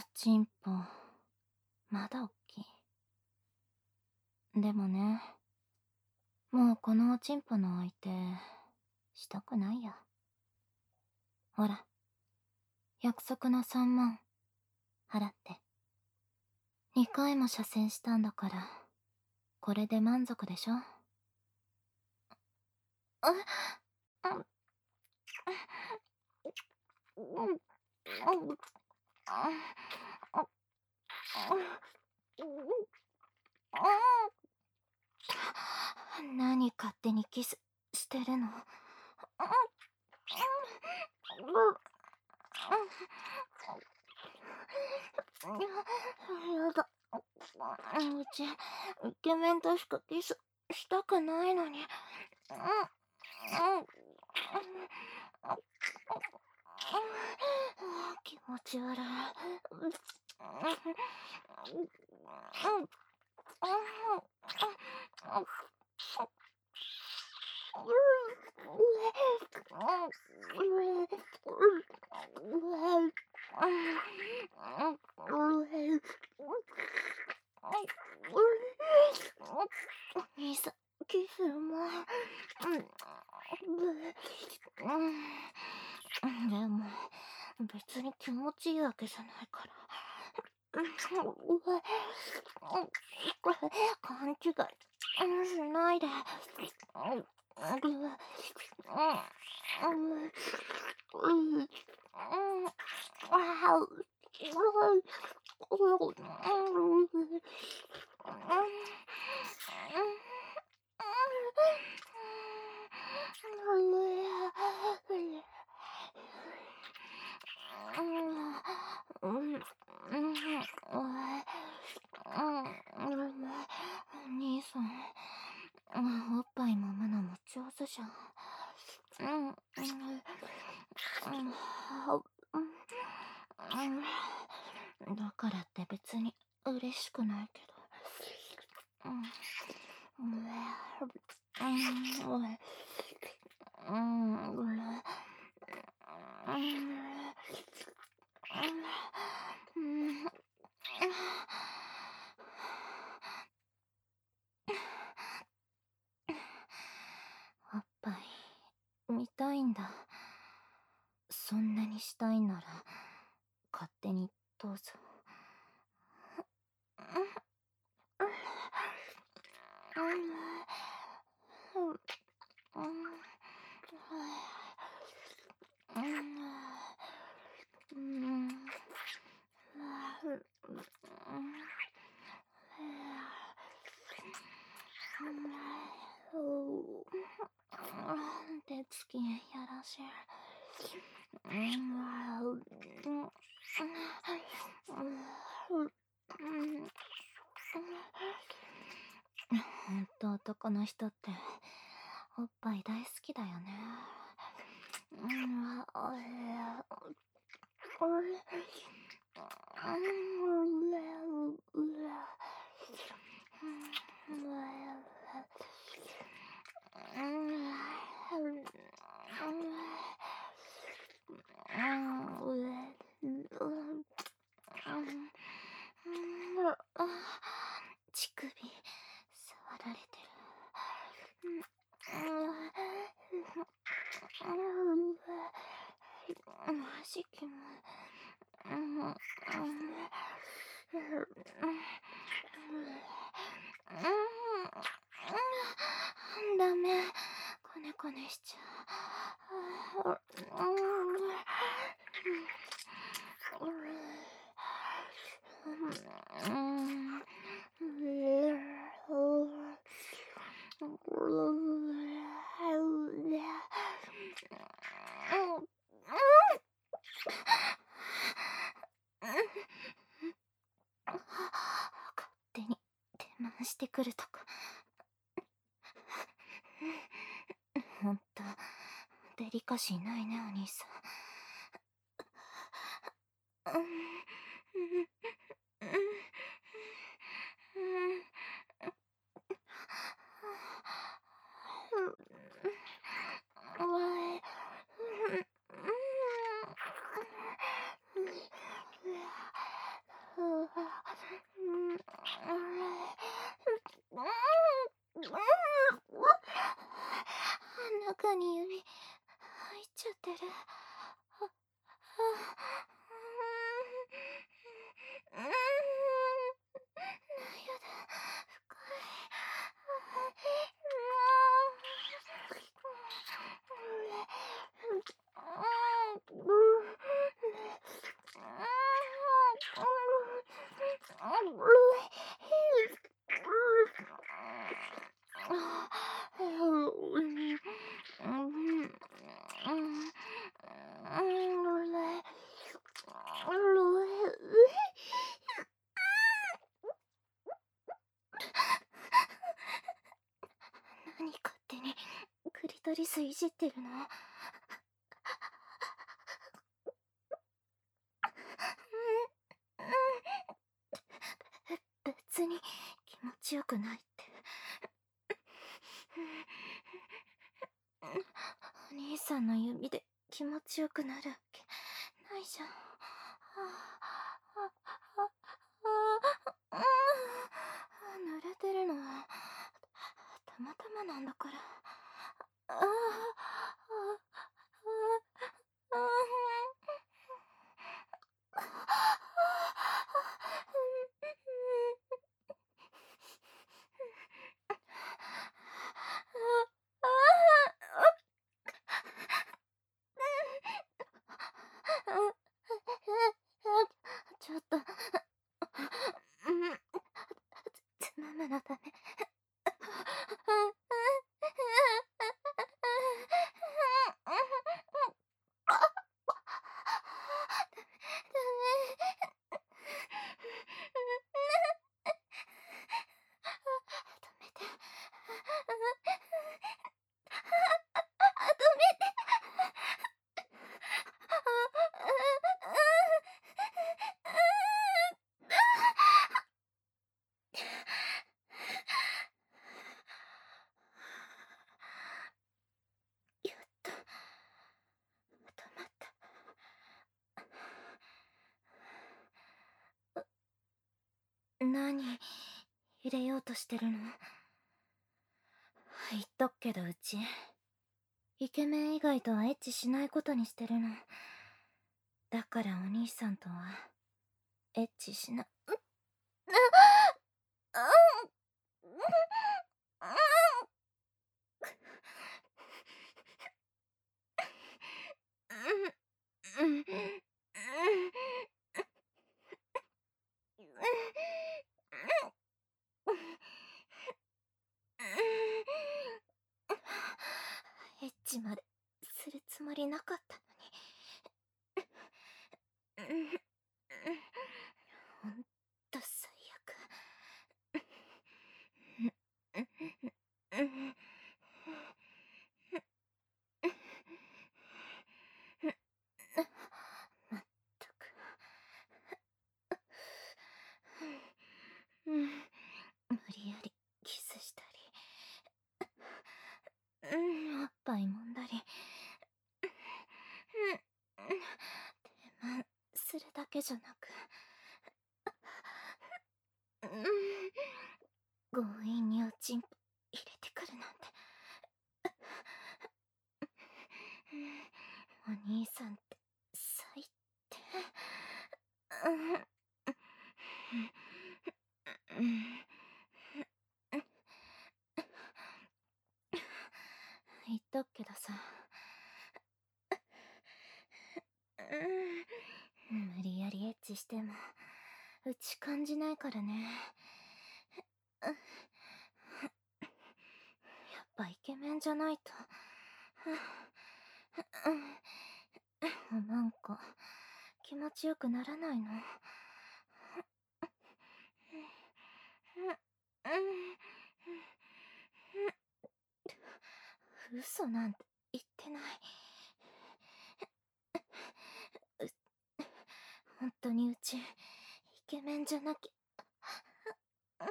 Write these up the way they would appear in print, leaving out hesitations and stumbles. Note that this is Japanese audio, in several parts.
ちんぽ、まだおっきい。でもね、もうこのおちんぽの相手、したくないや。ほら、約束の3万、払って。2回も射精したんだから、これで満足でしょ？何勝手にキスしてるの？やだ。うち、イケメンとしかキスしたくないのに。気持ち悪い。お兄さん、キスうまい。でも、別に気持ちいいわけじゃないから。勘違いしないで。兄さん、おっぱい揉むのも上手じゃん。だからって別に嬉しくないけど。おっぱい見たいんだ。そんなにしたいなら勝手にどうぞ。手つきやらしい。ほんと男の人っておっぱい大好きだよね。乳首触られてる。マジキモい。ダメ、コネコネしちゃう。勝手に手満してくるとか。ほんとデリカシーないね、お兄さん。 てる。やだ、深何勝手にクリトリスいじってるの？別に気持ちよくないって。お兄さんの指で気持ちよくなるわけないじゃん。濡れてるのはたまたまなんだから。ちょっと、ママのため。止めて。やっと止まった。何入れようとしてるの？言っとくけど、うちイケメン以外とはエッチしないことにしてるの。だからお兄さんとはエッチしな。エッチまでするつもりなかったのに。ほんと最悪。まったく。無理やりキスしたり、おっぱい揉んだり、手間するだけじゃなく、強引におちんぽ入れてくるなんて。お兄さんって最低。言っとくけどさ、無理やりエッチしてもうち感じないからね。やっぱイケメンじゃないと。なんか気持ちよくならないの？嘘なんて言ってない。本当にうちイケメンじゃなきゃ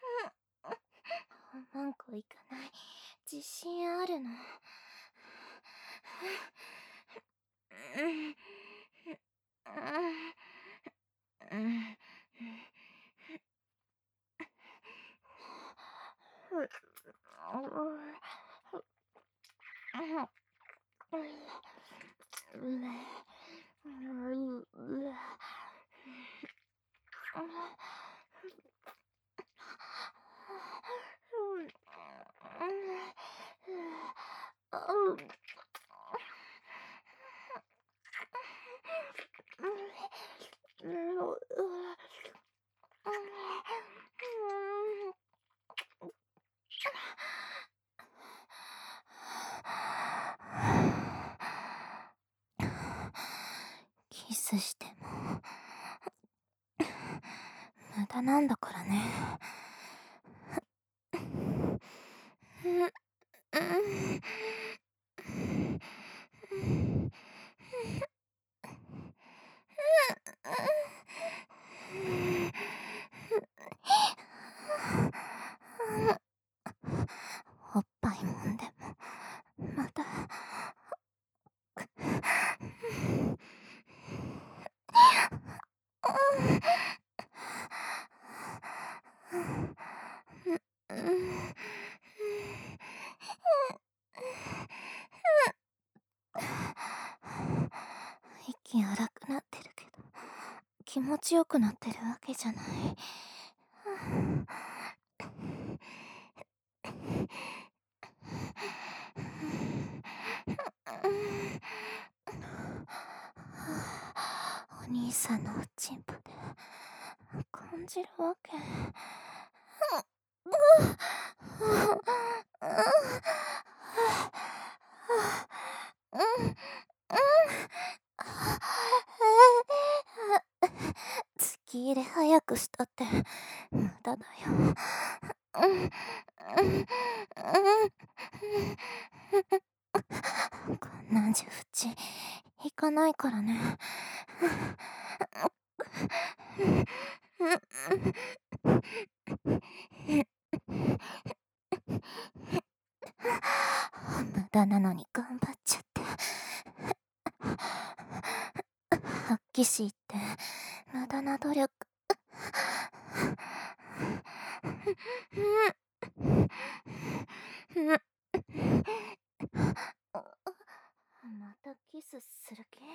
マンコ行かない自信あるの？ キスしても無駄なんだからね。おっぱいもんでもまた息荒くなってるけど気持ちよくなってるわけじゃない。お兄さんのおちんぽで感じるわけ。突き入れ早くしたって無駄だよ。こんなんじゃうち行かないからね。無駄なのに頑張っちゃって。発揮しって無駄な努力。またキスする気？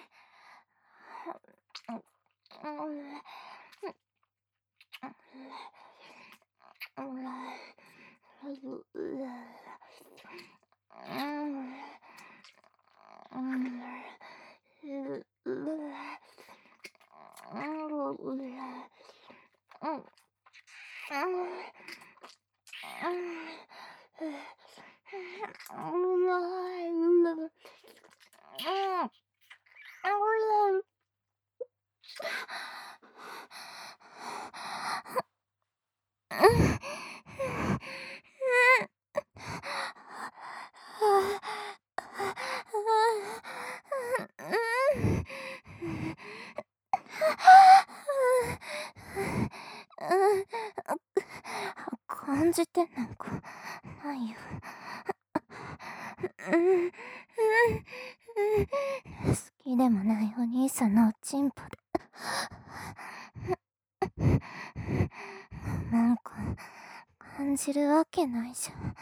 感じてなんかないよ。好きでもないお兄さんのおちんぽでなんか感じるわけないじゃん。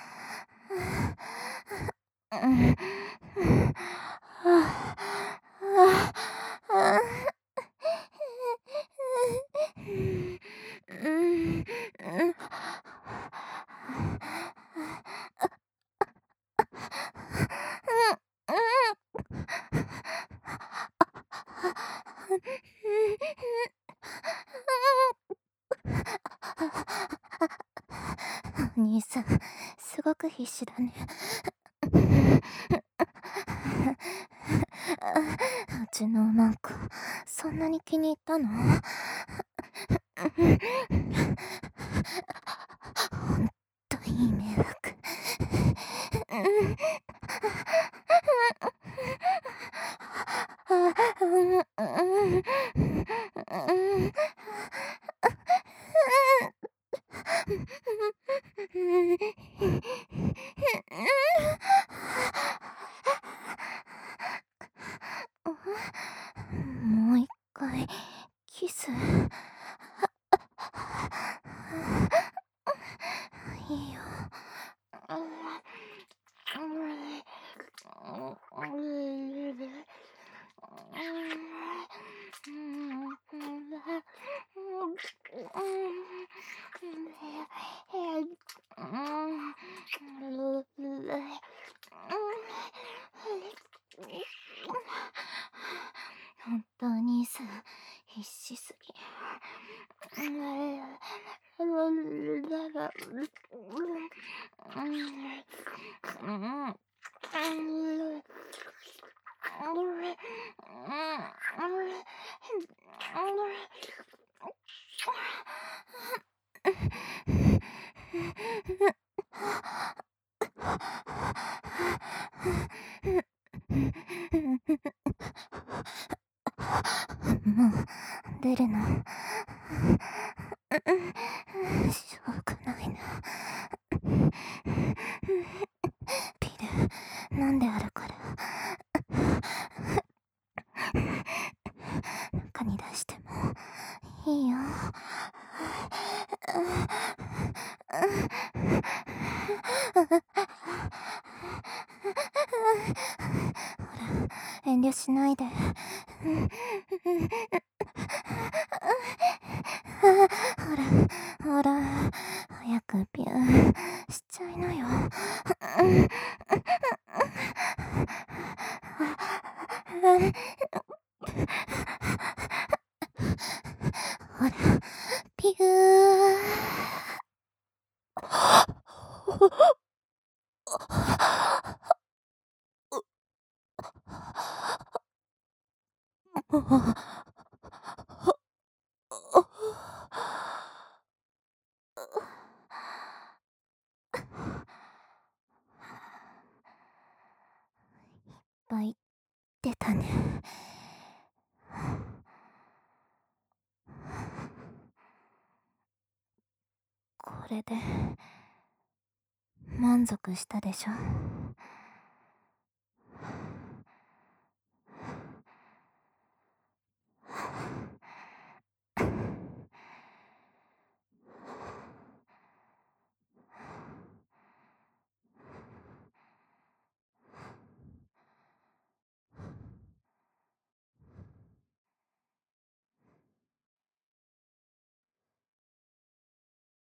お兄さんすごく必死だね。うちのマンコそんなに気に入ったの？ほんといい迷惑。もう一回キス。いいよ。 本当に必死すぎ。もう出るの。しょうがないな。ピル飲んであるから。中に出してもいいよ。ほら、遠慮しないで。ほら、ほら、早くピューしちゃいなよ。ほら、ピュー。いっぱい出たね。これで満足したでしょ。